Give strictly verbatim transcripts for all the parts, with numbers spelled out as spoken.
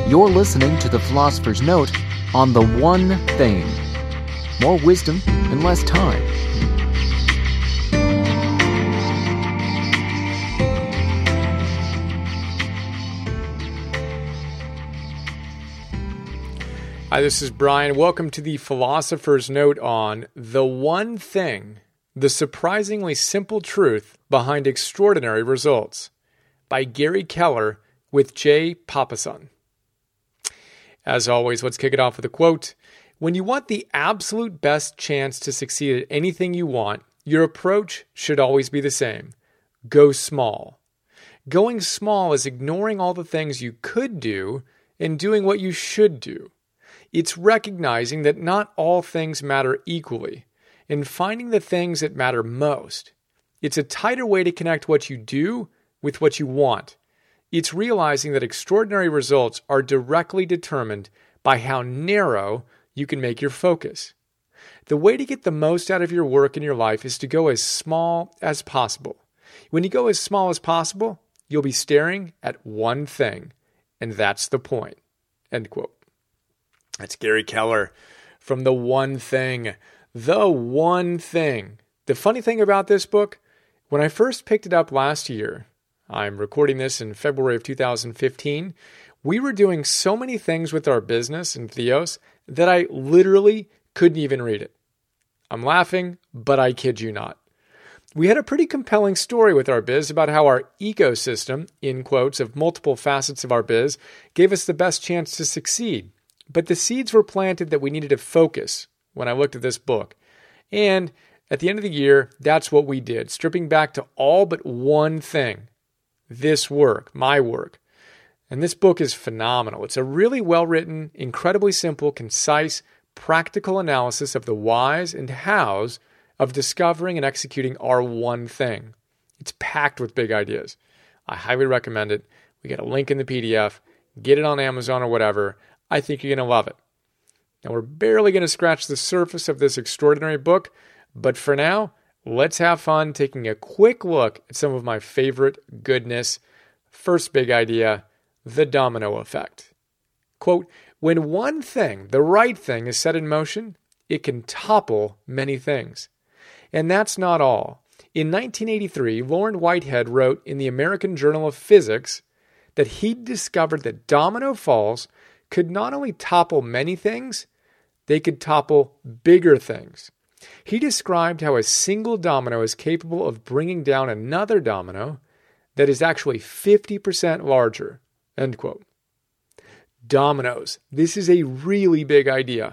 You're listening to The Philosopher's Note on The One Thing. More wisdom in less time. Hi, this is Brian. Welcome to The Philosopher's Note on The One Thing, the surprisingly simple truth behind extraordinary results, by Gary Keller with Jay Papasan. As always, let's kick it off with a quote. When you want the absolute best chance to succeed at anything you want, your approach should always be the same. Go small. Going small is ignoring all the things you could do and doing what you should do. It's recognizing that not all things matter equally and finding the things that matter most. It's a tighter way to connect what you do with what you want. It's realizing that extraordinary results are directly determined by how narrow you can make your focus. The way to get the most out of your work and your life is to go as small as possible. When you go as small as possible, you'll be staring at one thing, and that's the point. End quote. That's Gary Keller from The One Thing. The One Thing. The funny thing about this book, when I first picked it up last year, I'm recording this in February of two thousand fifteen, we were doing so many things with our business and Theos that I literally couldn't even read it. I'm laughing, but I kid you not. We had a pretty compelling story with our biz about how our ecosystem, in quotes, of multiple facets of our biz, gave us the best chance to succeed. But the seeds were planted that we needed to focus when I looked at this book. And at the end of the year, that's what we did, stripping back to all but one thing. This work, my work. And this book is phenomenal. It's a really well-written, incredibly simple, concise, practical analysis of the whys and hows of discovering and executing our one thing. It's packed with big ideas. I highly recommend it. We got a link in the P D F. Get it on Amazon or whatever. I think you're going to love it. Now, we're barely going to scratch the surface of this extraordinary book, but for now, let's have fun taking a quick look at some of my favorite goodness. First big idea, the domino effect. Quote, when one thing, the right thing, is set in motion, it can topple many things. And that's not all. In nineteen eighty-three, Loren Whitehead wrote in the American Journal of Physics that he'd discovered that domino falls could not only topple many things, they could topple bigger things. He described how a single domino is capable of bringing down another domino that is actually fifty percent larger. End quote. Dominoes. This is a really big idea.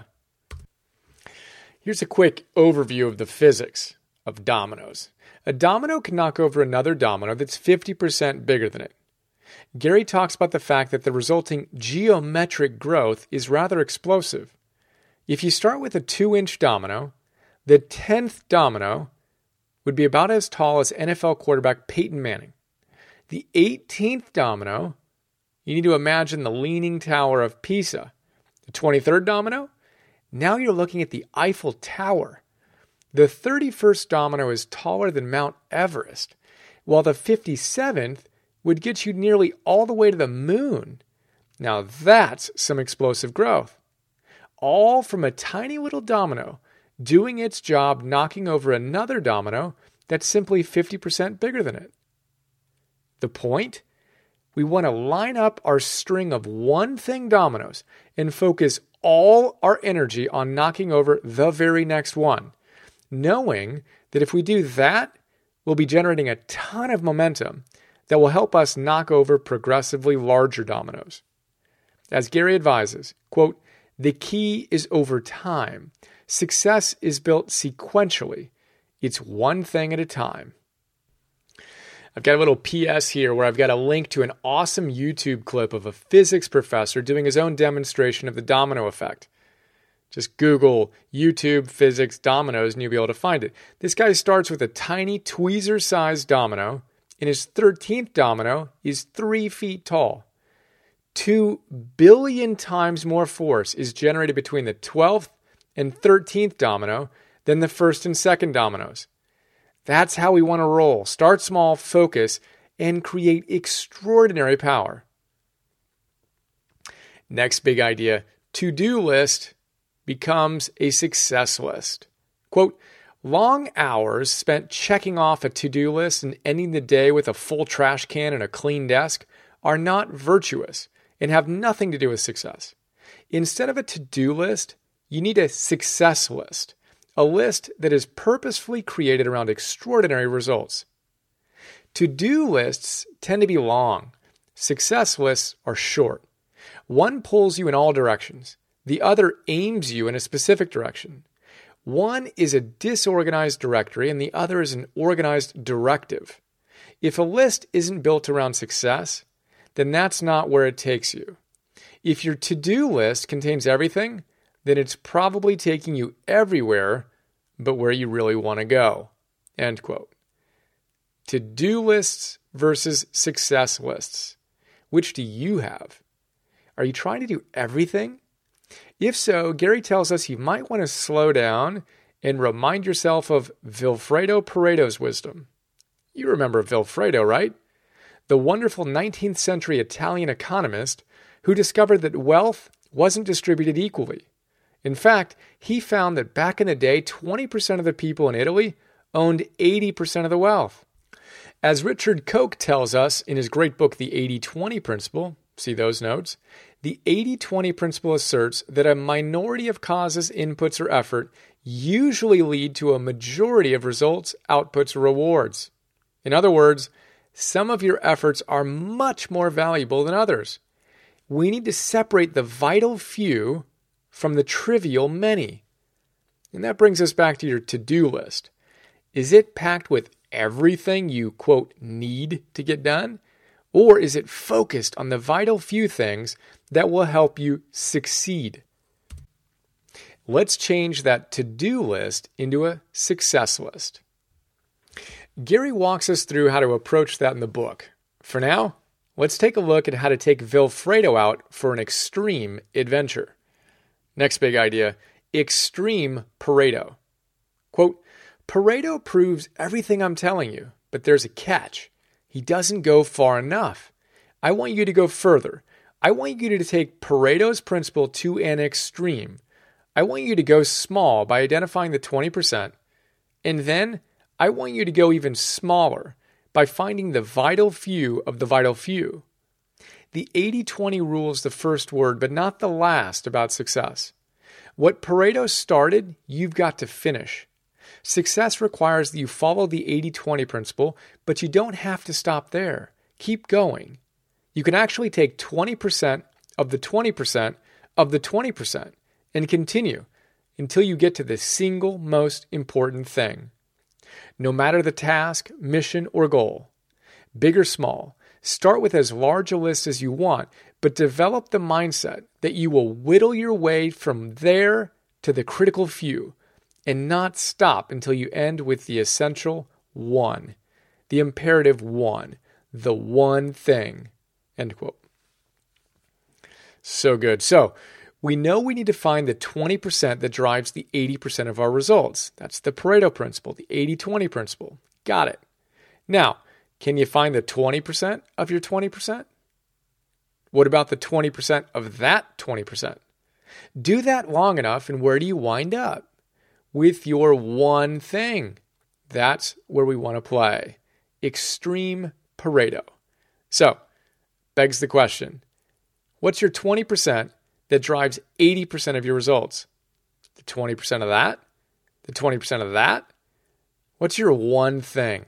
Here's a quick overview of the physics of dominoes. A domino can knock over another domino that's fifty percent bigger than it. Gary talks about the fact that the resulting geometric growth is rather explosive. If you start with a two-inch domino, the tenth domino would be about as tall as N F L quarterback Peyton Manning. The eighteenth domino, you need to imagine the Leaning Tower of Pisa. The twenty-third domino, now you're looking at the Eiffel Tower. The thirty-first domino is taller than Mount Everest, while the fifty-seventh would get you nearly all the way to the moon. Now that's some explosive growth. All from a tiny little domino doing its job knocking over another domino that's simply fifty percent bigger than it. The point? We want to line up our string of one-thing dominoes and focus all our energy on knocking over the very next one, knowing that if we do that, we'll be generating a ton of momentum that will help us knock over progressively larger dominoes. As Gary advises, quote, the key is over time. Success is built sequentially. It's one thing at a time. I've got a little P S here where I've got a link to an awesome YouTube clip of a physics professor doing his own demonstration of the domino effect. Just Google YouTube physics dominoes and you'll be able to find it. This guy starts with a tiny tweezer-sized domino, and his thirteenth domino is three feet tall. Two billion times more force is generated between the twelfth and thirteenth domino than the first and second dominoes. That's how we want to roll. Start small, focus, and create extraordinary power. Next big idea, to-do list becomes a success list. Quote, long hours spent checking off a to-do list and ending the day with a full trash can and a clean desk are not virtuous and have nothing to do with success. Instead of a to-do list, you need a success list, a list that is purposefully created around extraordinary results. To-do lists tend to be long. Success lists are short. One pulls you in all directions. The other aims you in a specific direction. One is a disorganized directory and the other is an organized directive. If a list isn't built around success, then that's not where it takes you. If your to-do list contains everything, then it's probably taking you everywhere but where you really want to go. End quote. To-do lists versus success lists. Which do you have? Are you trying to do everything? If so, Gary tells us you might want to slow down and remind yourself of Vilfredo Pareto's wisdom. You remember Vilfredo, right? The wonderful nineteenth century Italian economist who discovered that wealth wasn't distributed equally. In fact, he found that back in the day, twenty percent of the people in Italy owned eighty percent of the wealth. As Richard Koch tells us in his great book, The eighty twenty Principle, see those notes, the eighty twenty principle asserts that a minority of causes, inputs, or effort usually lead to a majority of results, outputs, or rewards. In other words, some of your efforts are much more valuable than others. We need to separate the vital few from the trivial many. And that brings us back to your to-do list. Is it packed with everything you, quote, need to get done? Or is it focused on the vital few things that will help you succeed? Let's change that to-do list into a success list. Gary walks us through how to approach that in the book. For now, let's take a look at how to take Vilfredo out for an extreme adventure. Next big idea, extreme Pareto. Quote, Pareto proves everything I'm telling you, but there's a catch. He doesn't go far enough. I want you to go further. I want you to take Pareto's principle to an extreme. I want you to go small by identifying the twenty percent. And then I want you to go even smaller by finding the vital few of the vital few. The eighty twenty rule is the first word, but not the last about success. What Pareto started, you've got to finish. Success requires that you follow the eighty twenty principle, but you don't have to stop there. Keep going. You can actually take twenty percent of the twenty percent of the twenty percent and continue until you get to the single most important thing. No matter the task, mission, or goal, big or small, start with as large a list as you want, but develop the mindset that you will whittle your way from there to the critical few and not stop until you end with the essential one, the imperative one, the one thing. End quote. So good. So we know we need to find the twenty percent that drives the eighty percent of our results. That's the Pareto principle, the eighty twenty principle. Got it. Now, can you find the twenty percent of your twenty percent? What about the twenty percent of that twenty percent? Do that long enough, and where do you wind up? With your one thing. That's where we want to play. Extreme Pareto. So, begs the question, what's your twenty percent that drives eighty percent of your results? The twenty percent of that? The twenty percent of that? What's your one thing?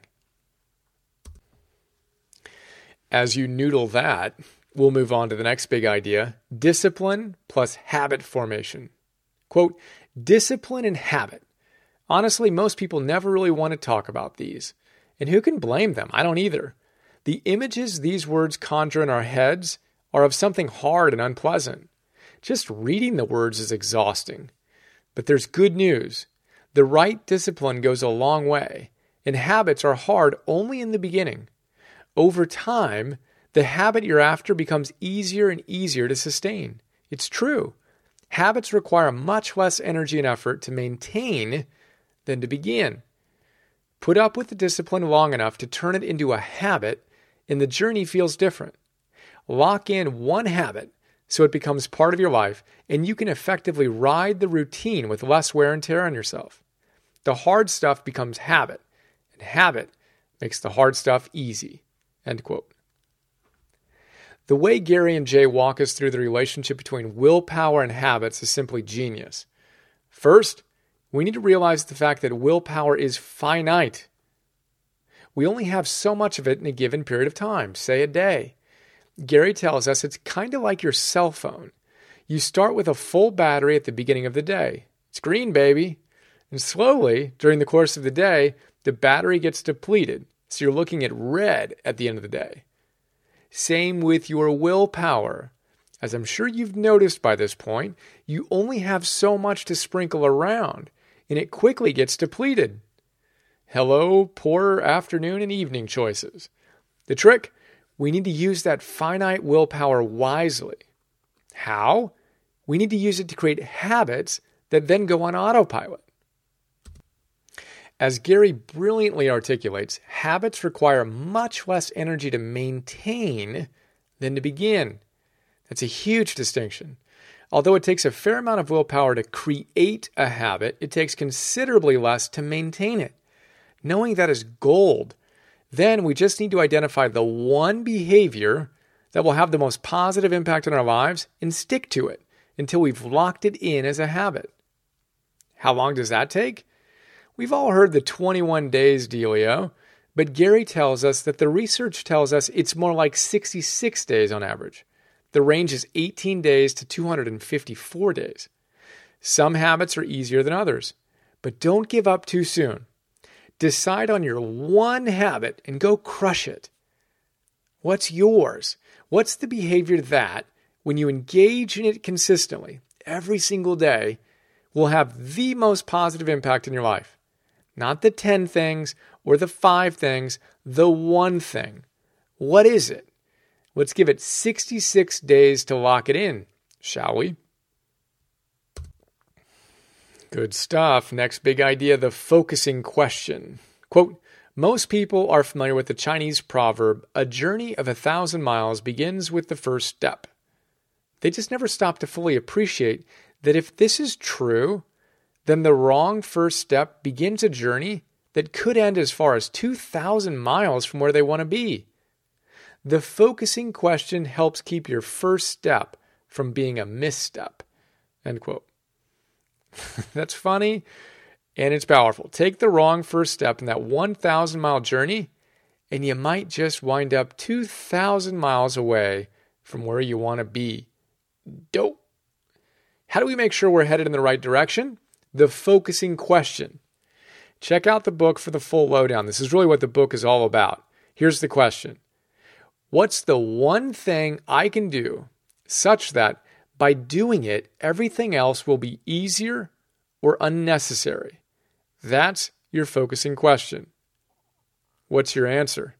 As you noodle that, we'll move on to the next big idea, discipline plus habit formation. Quote, discipline and habit. Honestly, most people never really want to talk about these. And who can blame them? I don't either. The images these words conjure in our heads are of something hard and unpleasant. Just reading the words is exhausting. But there's good news. The right discipline goes a long way, and habits are hard only in the beginning. Over time, the habit you're after becomes easier and easier to sustain. It's true. Habits require much less energy and effort to maintain than to begin. Put up with the discipline long enough to turn it into a habit, and the journey feels different. Lock in one habit, so it becomes part of your life and you can effectively ride the routine with less wear and tear on yourself. The hard stuff becomes habit, and habit makes the hard stuff easy." End quote. The way Gary and Jay walk us through the relationship between willpower and habits is simply genius. First, we need to realize the fact that willpower is finite. We only have so much of it in a given period of time, say a day. Gary tells us it's kind of like your cell phone. You start with a full battery at the beginning of the day. It's green, baby. And slowly, during the course of the day, the battery gets depleted. So you're looking at red at the end of the day. Same with your willpower. As I'm sure you've noticed by this point, you only have so much to sprinkle around, and it quickly gets depleted. Hello, poor afternoon and evening choices. The trick? We need to use that finite willpower wisely. How? We need to use it to create habits that then go on autopilot. As Gary brilliantly articulates, habits require much less energy to maintain than to begin. That's a huge distinction. Although it takes a fair amount of willpower to create a habit, it takes considerably less to maintain it. Knowing that is gold. Then we just need to identify the one behavior that will have the most positive impact on our lives and stick to it until we've locked it in as a habit. How long does that take? We've all heard the twenty-one days dealio, but Gary tells us that the research tells us it's more like sixty-six days on average. The range is eighteen days to two hundred fifty-four days. Some habits are easier than others, but don't give up too soon. Decide on your one habit and go crush it. What's yours? What's the behavior that, when you engage in it consistently, every single day, will have the most positive impact in your life? Not the ten things or the five things, the one thing. What is it? Let's give it sixty-six days to lock it in, shall we? Good stuff. Next big idea, the focusing question. Quote, "Most people are familiar with the Chinese proverb, a journey of a thousand miles begins with the first step." They just never stop to fully appreciate that if this is true, then the wrong first step begins a journey that could end as far as two thousand miles from where they want to be. The focusing question helps keep your first step from being a misstep. End quote. That's funny, and it's powerful. Take the wrong first step in that one thousand mile journey, and you might just wind up two thousand miles away from where you want to be. Dope. How do we make sure we're headed in the right direction? The focusing question. Check out the book for the full lowdown. This is really what the book is all about. Here's the question. What's the one thing I can do such that by doing it, everything else will be easier or unnecessary? That's your focusing question. What's your answer?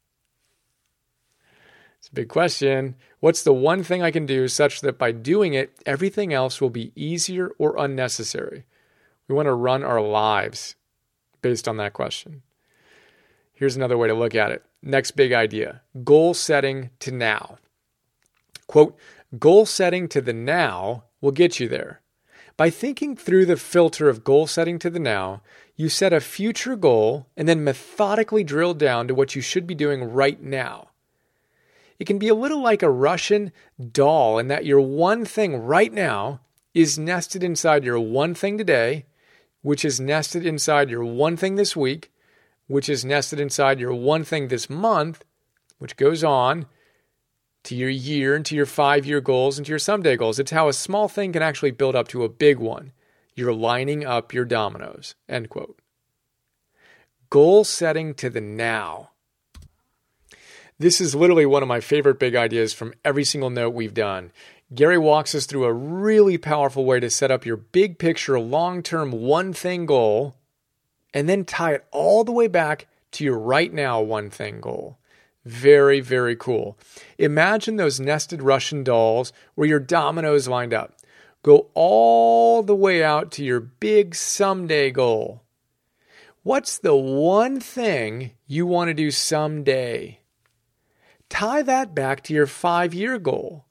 It's a big question. What's the one thing I can do such that by doing it, everything else will be easier or unnecessary? We want to run our lives based on that question. Here's another way to look at it. Next big idea, goal setting to now. Quote, "Goal setting to the now will get you there. By thinking through the filter of goal setting to the now, you set a future goal and then methodically drill down to what you should be doing right now. It can be a little like a Russian doll in that your one thing right now is nested inside your one thing today, which is nested inside your one thing this week, which is nested inside your one thing this month, which goes on to your year and to your five-year goals and to your someday goals. It's how a small thing can actually build up to a big one. You're lining up your dominoes." End quote. Goal setting to the now. This is literally one of my favorite big ideas from every single note we've done. Gary walks us through a really powerful way to set up your big picture, long-term one thing goal, and then tie it all the way back to your right now one thing goal. Very, very cool. Imagine those nested Russian dolls where your dominoes lined up. Go all the way out to your big someday goal. What's the one thing you want to do someday? Tie that back to your five-year goal.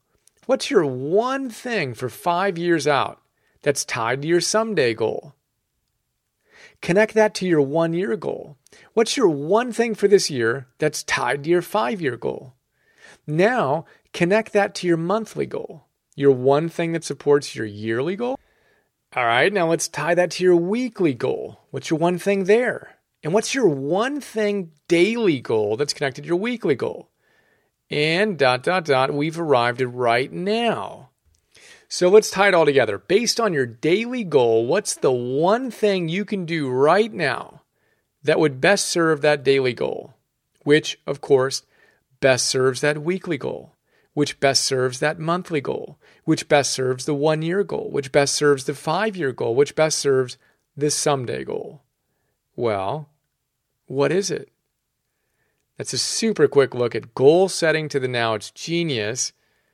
What's your one thing for five years out that's tied to your someday goal? Connect that to your one-year goal. What's your one thing for this year that's tied to your five-year goal? Now, connect that to your monthly goal, your one thing that supports your yearly goal. All right, now let's tie that to your weekly goal. What's your one thing there? And what's your one thing daily goal that's connected to your weekly goal? And dot, dot, dot, we've arrived at right now. So let's tie it all together. Based on your daily goal, what's the one thing you can do right now that would best serve that daily goal? Which, of course, best serves that weekly goal, which best serves that monthly goal, which best serves the one-year goal, which best serves the five-year goal, which best serves the someday goal. Well, what is it? That's a super quick look at goal setting to the now. It's genius.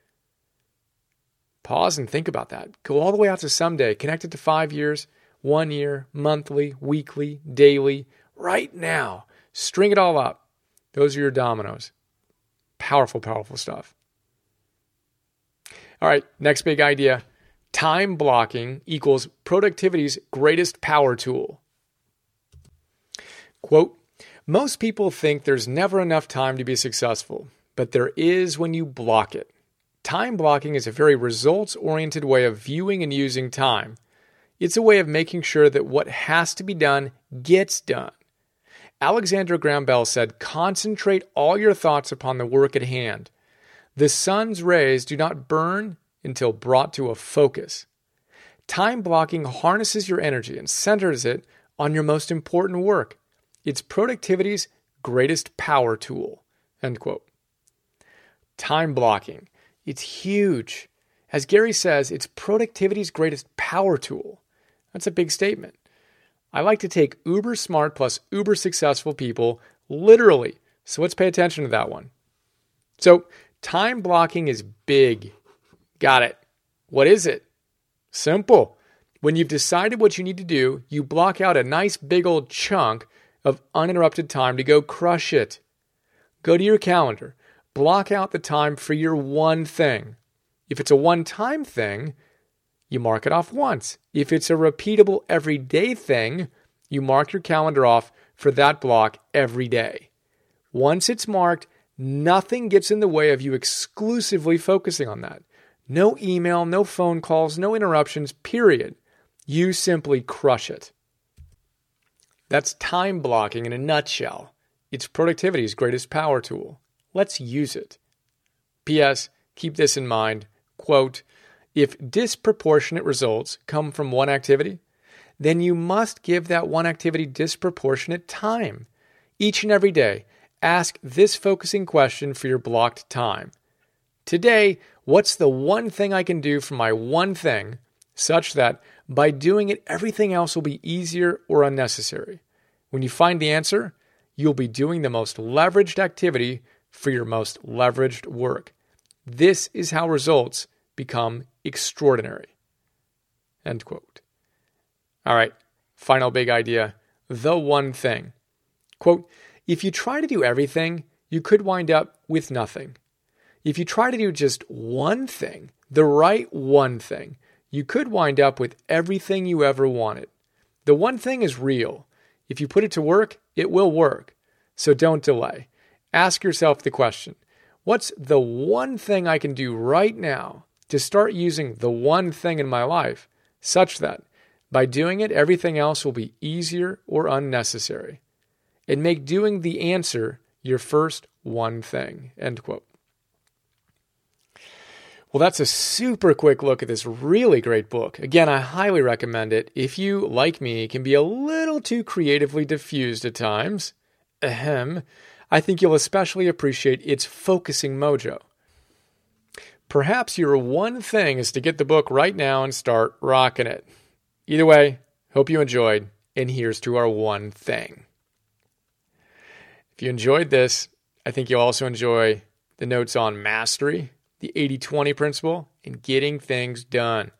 Pause and think about that. Go all the way out to someday. Connect it to five years, one year, monthly, weekly, daily, right now. String it all up. Those are your dominoes. Powerful, powerful stuff. All right, next big idea. Time blocking equals productivity's greatest power tool. Quote, most people think there's never enough time to be successful, but there is when you block it. Time blocking is a very results-oriented way of viewing and using time. It's a way of making sure that what has to be done gets done. Alexander Graham Bell said, concentrate all your thoughts upon the work at hand. The sun's rays do not burn until brought to a focus. Time blocking harnesses your energy and centers it on your most important work. It's productivity's greatest power tool. End quote. Time blocking. It's huge. As Gary says, it's productivity's greatest power tool. That's a big statement. I like to take uber smart plus uber successful people literally. So let's pay attention to that one. So time blocking is big. Got it. What is it? Simple. When you've decided what you need to do, you block out a nice big old chunk of uninterrupted time to go crush it. Go to your calendar. Block out the time for your one thing. If it's a one-time thing, you mark it off once. If it's a repeatable everyday thing, you mark your calendar off for that block every day. Once it's marked, nothing gets in the way of you exclusively focusing on that. No email, no phone calls, no interruptions, period. You simply crush it. That's time blocking in a nutshell. It's productivity's greatest power tool. Let's use it. P S. Keep this in mind. Quote, if disproportionate results come from one activity, then you must give that one activity disproportionate time. Each and every day, ask this focusing question for your blocked time. Today, what's the one thing I can do for my one thing such that by doing it, everything else will be easier or unnecessary? When you find the answer, you'll be doing the most leveraged activity for your most leveraged work. This is how results become extraordinary. End quote. All right, final big idea, the one thing. Quote, if you try to do everything, you could wind up with nothing. If you try to do just one thing, the right one thing, you could wind up with everything you ever wanted. The one thing is real. If you put it to work, it will work. So don't delay. Ask yourself the question, what's the one thing I can do right now to start using the one thing in my life such that by doing it, everything else will be easier or unnecessary? And make doing the answer your first one thing. End quote. Well, that's a super quick look at this really great book. Again, I highly recommend it. If you, like me, can be a little too creatively diffused at times, ahem, I think you'll especially appreciate its focusing mojo. Perhaps your one thing is to get the book right now and start rocking it. Either way, hope you enjoyed, and here's to our one thing. If you enjoyed this, I think you'll also enjoy the notes on mastery, the eighty twenty principle, and getting things done.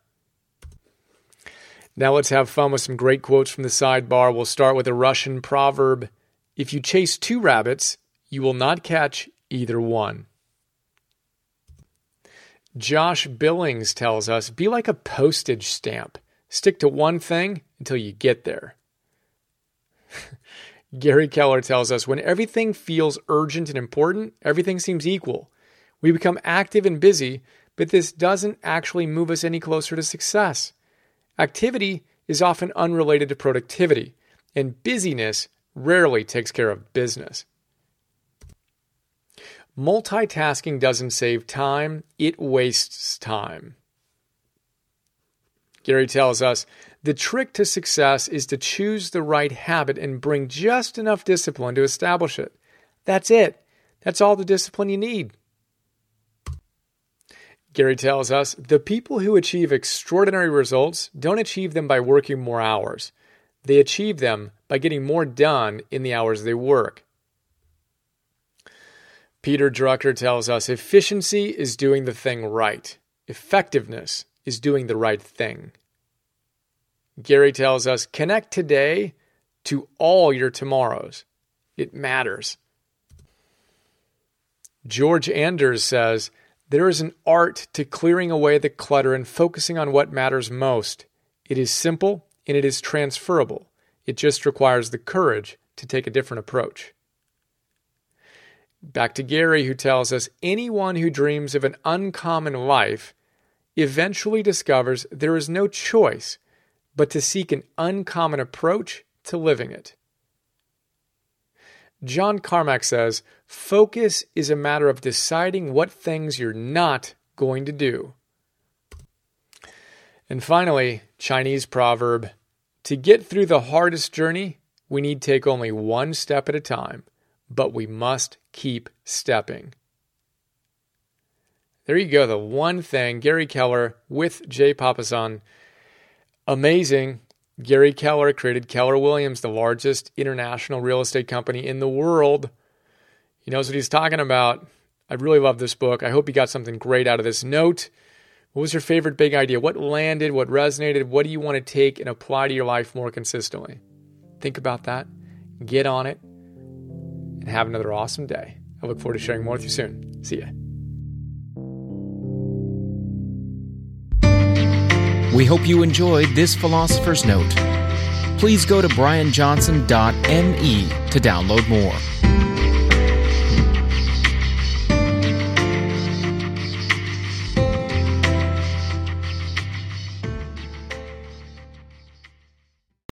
Now let's have fun with some great quotes from the sidebar. We'll start with a Russian proverb. If you chase two rabbits, you will not catch either one. Josh Billings tells us, be like a postage stamp. Stick to one thing until you get there. Gary Keller tells us, when everything feels urgent and important, everything seems equal. We become active and busy, but this doesn't actually move us any closer to success. Activity is often unrelated to productivity, and busyness rarely takes care of business. Multitasking doesn't save time, it wastes time. Gary tells us, the trick to success is to choose the right habit and bring just enough discipline to establish it. That's it. That's all the discipline you need. Gary tells us, the people who achieve extraordinary results don't achieve them by working more hours. They achieve them by getting more done in the hours they work. Peter Drucker tells us, efficiency is doing the thing right. Effectiveness is doing the right thing. Gary tells us, connect today to all your tomorrows. It matters. George Anders says, there is an art to clearing away the clutter and focusing on what matters most. It is simple and it is transferable. It just requires the courage to take a different approach. Back to Gary, who tells us, anyone who dreams of an uncommon life eventually discovers there is no choice but to seek an uncommon approach to living it. John Carmack says, focus is a matter of deciding what things you're not going to do. And finally, Chinese proverb, to get through the hardest journey, we need take only one step at a time, but we must keep stepping. There you go, the one thing. Gary Keller with Jay Papasan. Amazing. Gary Keller created Keller Williams, the largest international real estate company in the world. He knows what he's talking about. I really love this book. I hope you got something great out of this note. What was your favorite big idea? What landed? What resonated? What do you want to take and apply to your life more consistently? Think about that. Get on it. And have another awesome day. I look forward to sharing more with you soon. See ya. We hope you enjoyed this Philosopher's Note. Please go to brian johnson dot m e to download more.